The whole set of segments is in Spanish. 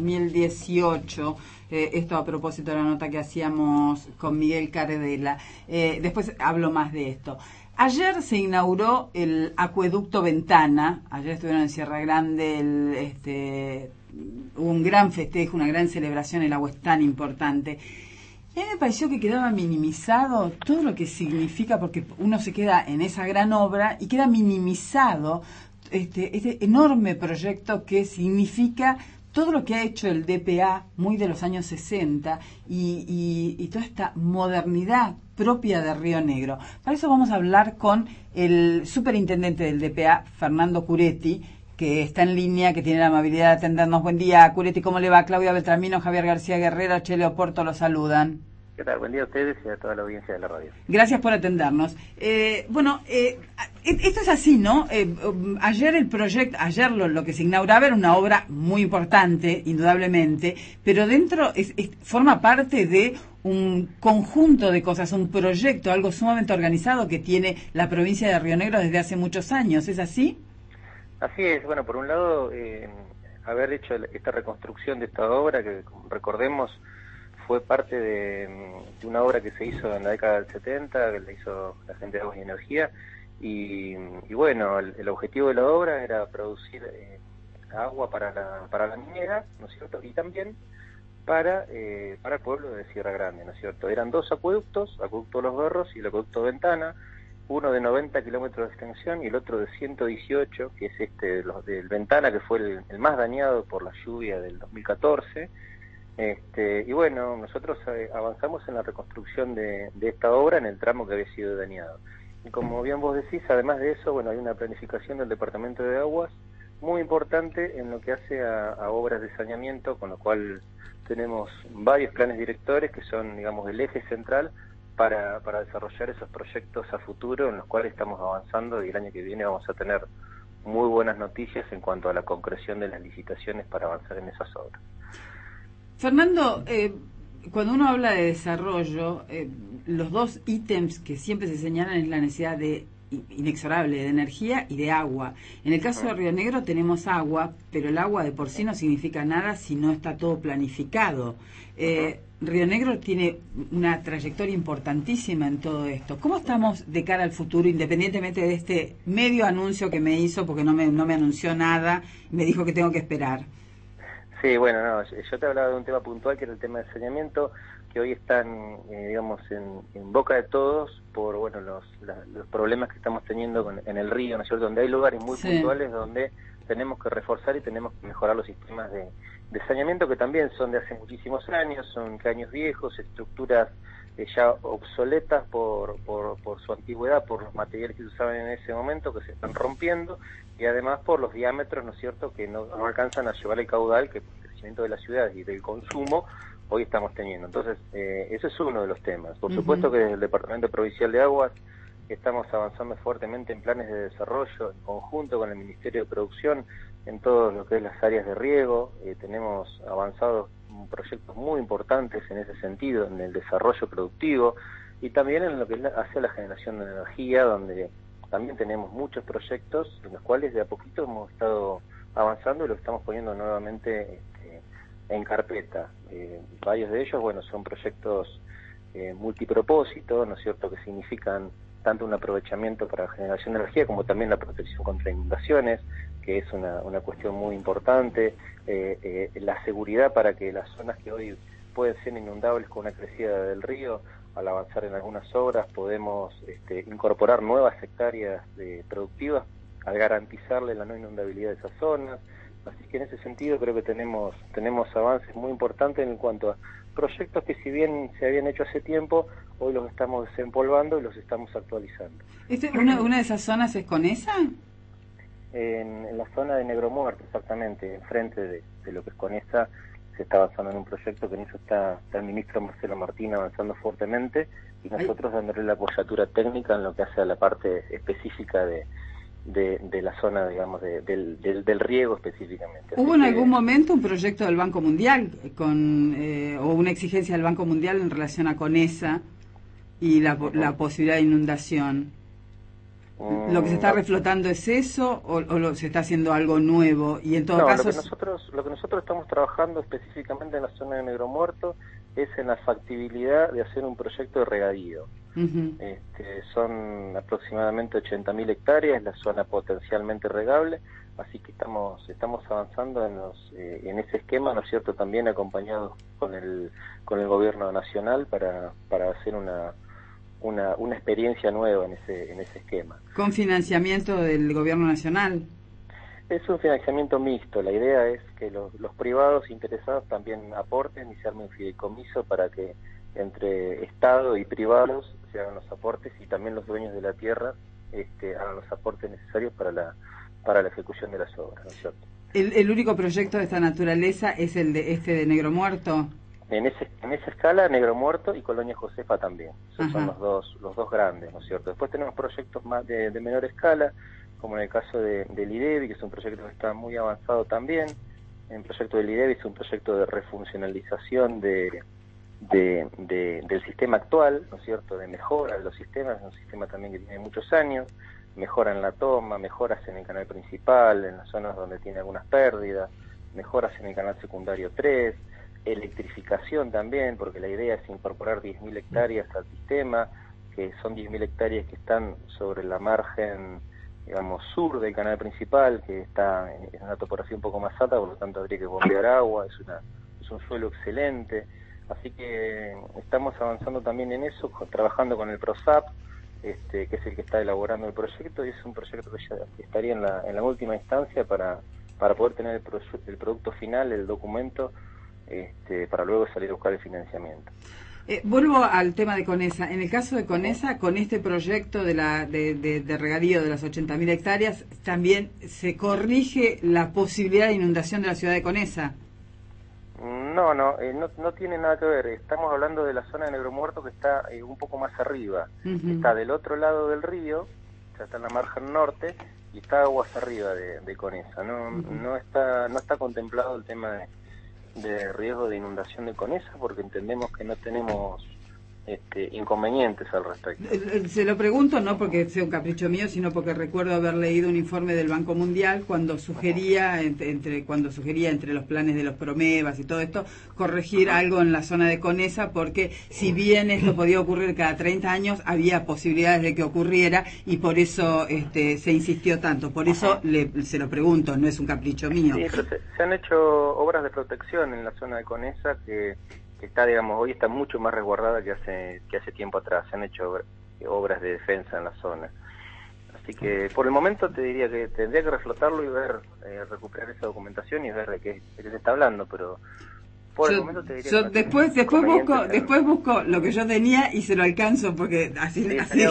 2018, esto a propósito de la nota que hacíamos con Miguel Cardela. Después hablo más de esto. Ayer se inauguró el acueducto Ventana. Ayer estuvieron en Sierra Grande, hubo un gran festejo, una gran celebración, el agua es tan importante. Y a mí me pareció que quedaba minimizado todo lo que significa, porque uno se queda en esa gran obra y queda minimizado este enorme proyecto que significa todo lo que ha hecho el DPA, muy de los años 60, y toda esta modernidad propia de Río Negro. Para eso vamos a hablar con el superintendente del DPA, Fernando Curetti, que está en línea, que tiene la amabilidad de atendernos. Buen día, Curetti, ¿cómo le va? Claudia Beltramino, Javier García Guerrero, Chele Oporto los saludan. ¿Qué tal? Buen día a ustedes y a toda la audiencia de la radio. Gracias por atendernos. Esto es así, ¿no? Ayer lo que se inauguraba era una obra muy importante, indudablemente, pero dentro forma parte de un conjunto de cosas, un proyecto, algo sumamente organizado que tiene la provincia de Río Negro desde hace muchos años, ¿es así? Así es. Bueno, por un lado, haber hecho esta reconstrucción de esta obra, que recordemos fue parte de una obra que se hizo en la década del 70, que la hizo la gente de Aguas y Energía, y bueno, el objetivo de la obra era producir agua para la minera, ¿no es cierto?, y también para el pueblo de Sierra Grande, ¿no es cierto? Eran dos acueductos, acueducto Los Berros y el acueducto Ventana, uno de 90 kilómetros de extensión y el otro de 118, que es del Ventana, que fue el más dañado por la lluvia del 2014. Y bueno, nosotros avanzamos en la reconstrucción de esta obra en el tramo que había sido dañado. Y como bien vos decís, además de eso, bueno, hay una planificación del Departamento de Aguas muy importante en lo que hace a obras de saneamiento, con lo cual tenemos varios planes directores que son, digamos, el eje central para desarrollar esos proyectos a futuro en los cuales estamos avanzando, y el año que viene vamos a tener muy buenas noticias en cuanto a la concreción de las licitaciones para avanzar en esas obras. Fernando, cuando uno habla de desarrollo, los dos ítems que siempre se señalan es la necesidad inexorable de energía y de agua. En el caso de Río Negro tenemos agua, pero el agua de por sí no significa nada si no está todo planificado. Río Negro tiene una trayectoria importantísima en todo esto. ¿Cómo estamos de cara al futuro, independientemente de este medio anuncio que me hizo, porque no me anunció nada, me dijo que tengo que esperar? Sí, bueno, no, yo te hablaba de un tema puntual que era el tema del saneamiento, que hoy están, digamos, en boca de todos por, bueno, los problemas que estamos teniendo en el río, ¿no es cierto?, donde hay lugares muy puntuales donde tenemos que reforzar y tenemos que mejorar los sistemas de saneamiento, que también son de hace muchísimos años, son caños viejos, estructuras ya obsoletas por su antigüedad, por los materiales que se usaban en ese momento, que se están rompiendo, y además por los diámetros, ¿no es cierto?, que no alcanzan a llevar el caudal que por el crecimiento de la ciudad y del consumo hoy estamos teniendo. Entonces, ese es uno de los temas. Por supuesto que desde el Departamento Provincial de Aguas estamos avanzando fuertemente en planes de desarrollo en conjunto con el Ministerio de Producción en todo lo que es las áreas de riego. Tenemos avanzados proyectos muy importantes en ese sentido, en el desarrollo productivo y también en lo que hace la generación de energía, donde también tenemos muchos proyectos en los cuales de a poquito hemos estado avanzando y lo estamos poniendo nuevamente en carpeta. Varios de ellos, bueno, son proyectos multipropósito, ¿no es cierto?, que significan tanto un aprovechamiento para la generación de energía como también la protección contra inundaciones, que es una cuestión muy importante, la seguridad para que las zonas que hoy pueden ser inundables con una crecida del río, al avanzar en algunas obras podemos incorporar nuevas hectáreas productivas al garantizarle la no inundabilidad de esas zonas. Así que en ese sentido creo que tenemos avances muy importantes en cuanto a proyectos que, si bien se habían hecho hace tiempo, hoy los estamos desempolvando y los estamos actualizando. ¿Una de esas zonas es Conesa? En la zona de Negro Muerto, exactamente, enfrente de lo que es Conesa, se está avanzando en un proyecto que en eso está el ministro Marcelo Martín avanzando fuertemente, y nosotros dándole la apoyatura técnica en lo que hace a la parte específica de la zona, digamos, del riego específicamente. ¿Hubo en algún momento un proyecto del Banco Mundial o una exigencia del Banco Mundial en relación a Conesa y la posibilidad de inundación? ¿Lo que se está reflotando es eso o se está haciendo algo nuevo? Y en todo No, caso... lo que nosotros estamos trabajando específicamente en la zona de Negro Muerto es en la factibilidad de hacer un proyecto de regadío. Son aproximadamente 80.000 hectáreas, la zona potencialmente regable, así que estamos avanzando en ese esquema, ¿no es cierto?, también acompañados con el gobierno nacional para hacer una experiencia nueva en ese esquema. ¿Con financiamiento del gobierno nacional? Es un financiamiento mixto. La idea es que los privados interesados también aporten y se arme un fideicomiso para que entre Estado y privados se hagan los aportes y también los dueños de la tierra hagan los aportes necesarios para la ejecución de las obras, ¿no es cierto? ¿El único proyecto de esta naturaleza es el de Negro Muerto? En esa escala, Negro Muerto y Colonia Josefa también. Esos son los dos grandes, ¿no es cierto? Después tenemos proyectos más de menor escala, como en el caso del IDEBI, que es un proyecto que está muy avanzado también. El proyecto del IDEBI es un proyecto de refuncionalización del sistema actual, ¿no es cierto?, de mejora de los sistemas. Es un sistema también que tiene muchos años, mejora en la toma, mejoras en el canal principal, en las zonas donde tiene algunas pérdidas, mejoras en el canal secundario 3, electrificación también, porque la idea es incorporar 10.000 hectáreas al sistema, que son 10.000 hectáreas que están sobre la margen, digamos, sur del canal principal, que está en una topografía un poco más alta, por lo tanto habría que bombear agua, es un suelo excelente, así que estamos avanzando también en eso, trabajando con el PROSAP, que es el que está elaborando el proyecto, y es un proyecto que ya estaría en la última instancia para poder tener el producto final, el documento, para luego salir a buscar el financiamiento. Vuelvo al tema de Conesa. En el caso de Conesa, con este proyecto de regadío de las 80.000 hectáreas, también se corrige la posibilidad de inundación de la ciudad de Conesa. No tiene nada que ver. Estamos hablando de la zona de Negro Muerto, que está un poco más arriba. Está del otro lado del río, ya está en la margen norte, y está aguas arriba de Conesa. No está contemplado el tema de riesgo de inundación de Conesa, porque entendemos que no tenemos inconvenientes al respecto. Se lo pregunto no porque sea un capricho mío, sino porque recuerdo haber leído un informe del Banco Mundial cuando sugería entre los planes de los Promevas y todo esto corregir algo en la zona de Conesa, porque si bien esto podía ocurrir cada 30 años, había posibilidades de que ocurriera y por eso se insistió tanto. Por eso se lo pregunto, no es un capricho mío. Sí, pero se han hecho obras de protección en la zona de Conesa que está, digamos, hoy está mucho más resguardada que hace tiempo atrás. Se han hecho obras de defensa en la zona. Así que por el momento te diría que tendría que reflotarlo y recuperar esa documentación y ver de qué se está hablando, pero por el momento te diría que después busco lo que yo tenía y se lo alcanzo, porque así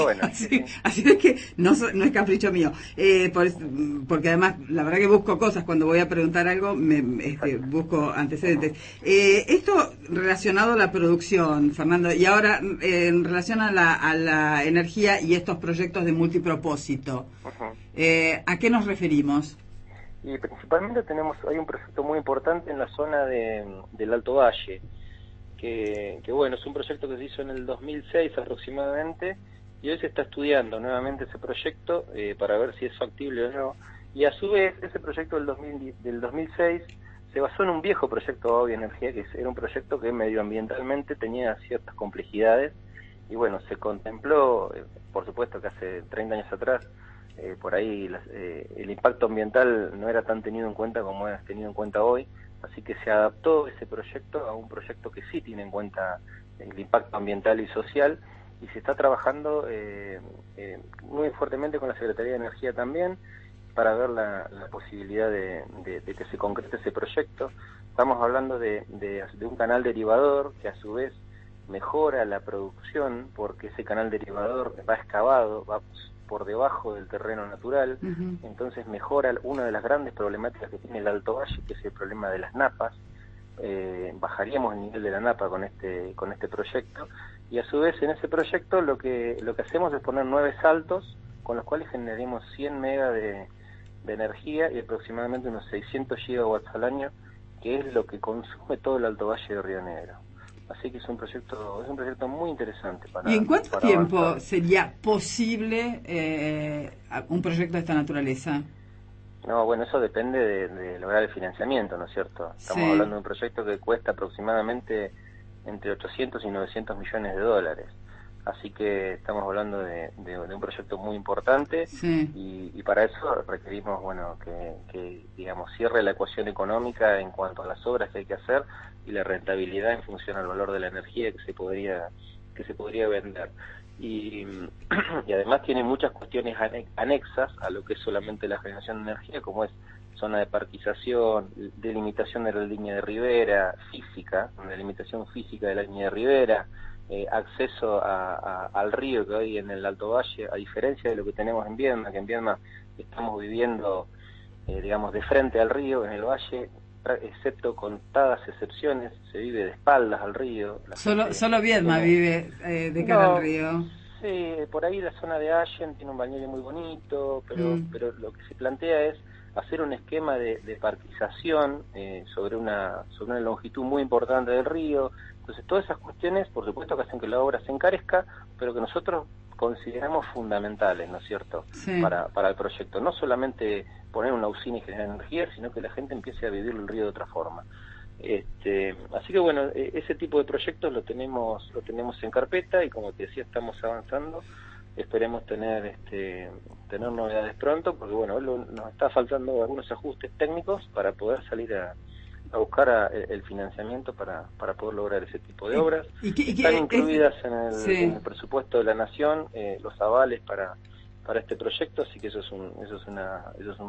es que no es capricho mío, porque además la verdad que busco cosas cuando voy a preguntar algo, busco antecedentes. Esto relacionado a la producción, Fernando, y ahora en relación a la energía y estos proyectos de multipropósito, ¿a qué nos referimos? Y principalmente hay un proyecto muy importante en la zona del Alto Valle, que bueno, es un proyecto que se hizo en el 2006 aproximadamente, y hoy se está estudiando nuevamente ese proyecto para ver si es factible o no, y a su vez ese proyecto del 2006 se basó en un viejo proyecto de energía, que era un proyecto que medioambientalmente tenía ciertas complejidades, y bueno, se contempló, por supuesto que hace 30 años atrás, por ahí el impacto ambiental no era tan tenido en cuenta como es tenido en cuenta hoy, así que se adaptó ese proyecto a un proyecto que sí tiene en cuenta el impacto ambiental y social, y se está trabajando muy fuertemente con la Secretaría de Energía también para ver la posibilidad de que se concrete ese proyecto. Estamos hablando de un canal derivador que a su vez mejora la producción, porque ese canal derivador va excavado, va por debajo del terreno natural, entonces mejora una de las grandes problemáticas que tiene el Alto Valle, que es el problema de las napas. Bajaríamos el nivel de la napa con este proyecto, y a su vez en ese proyecto lo que hacemos es poner 9 saltos con los cuales generaremos 100 megas de energía y aproximadamente unos 600 gigawatts al año, que es lo que consume todo el Alto Valle de Río Negro. Así que es un proyecto muy interesante para. ¿Y en cuánto para tiempo avanzar. sería posible un proyecto de esta naturaleza? No, bueno, eso depende de lograr el financiamiento, ¿no es cierto? Estamos Sí. hablando de un proyecto que cuesta aproximadamente entre 800 y 900 millones de dólares. Así que estamos hablando de un proyecto muy importante Sí. y para eso requerimos, bueno, que, digamos, cierre la ecuación económica en cuanto a las obras que hay que hacer y la rentabilidad en función al valor de la energía que se podría vender. Y, y además tiene muchas cuestiones anexas a lo que es solamente la generación de energía, como es zona de parquización, delimitación de la línea de ribera, física, delimitación física de la línea de ribera, acceso al río que hoy en el Alto Valle, a diferencia de lo que tenemos en Viedma, que en Viedma estamos viviendo, digamos, de frente al río, en el valle, excepto contadas excepciones, se vive de espaldas al río. La gente Solo Viedma tiene. vive de cara al No, río. sí, por ahí la zona de Allen tiene un balneario muy bonito, Mm. pero lo que se plantea es hacer un esquema de parquización sobre una longitud muy importante del río. Entonces, todas esas cuestiones, por supuesto, que hacen que la obra se encarezca, pero que nosotros consideramos fundamentales, ¿no es cierto?, Sí. para el proyecto. No solamente poner una usina y generar energía, sino que la gente empiece a vivir el río de otra forma. Así que bueno, ese tipo de proyectos lo tenemos en carpeta y como te decía, estamos avanzando. Esperemos tener novedades pronto, porque bueno, nos está faltando algunos ajustes técnicos para poder salir a buscar el financiamiento para poder lograr ese tipo de obras. Están incluidas en Sí. el presupuesto de la Nación los avales para este proyecto, así que eso es una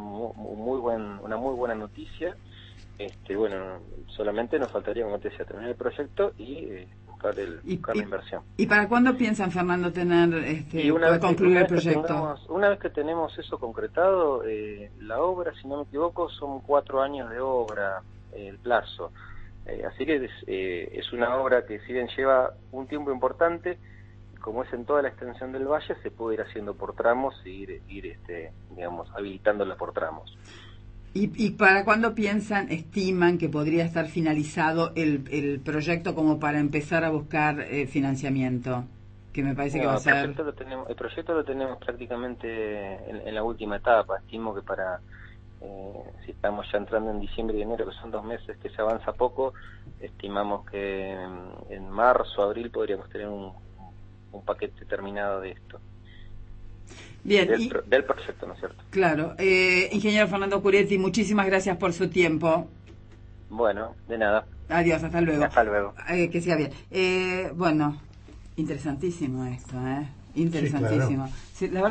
muy buena noticia. Bueno, solamente nos faltaría, como te decía, terminar el proyecto y buscar la inversión. ¿Y para cuándo piensan, Fernando, Y poder concluir el proyecto? una vez que tenemos eso concretado, la obra, si no me equivoco, son 4 años de obra, el plazo. Así que es una obra que, si bien lleva un tiempo importante, como es en toda la extensión del valle, se puede ir haciendo por tramos e ir digamos, habilitándola por tramos. ¿Y para cuándo estiman que podría estar finalizado el proyecto como para empezar a buscar financiamiento? Que me parece que va a ser... El proyecto lo tenemos prácticamente en la última etapa. Estimo que si estamos ya entrando en diciembre y enero, que son 2 meses que se avanza poco, estimamos que en marzo, abril podríamos tener un paquete terminado de esto. Bien, del proyecto, ¿no es cierto? Claro. Ingeniero Fernando Curietti, muchísimas gracias por su tiempo. Bueno, de nada. Adiós, hasta luego. Hasta luego. Que siga bien. Bueno, interesantísimo esto, Interesantísimo. Sí, claro. Sí, la verdad